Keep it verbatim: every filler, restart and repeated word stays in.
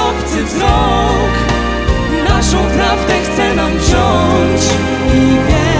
obcy wzrok, naszą prawdę chce nam wziąć i wie.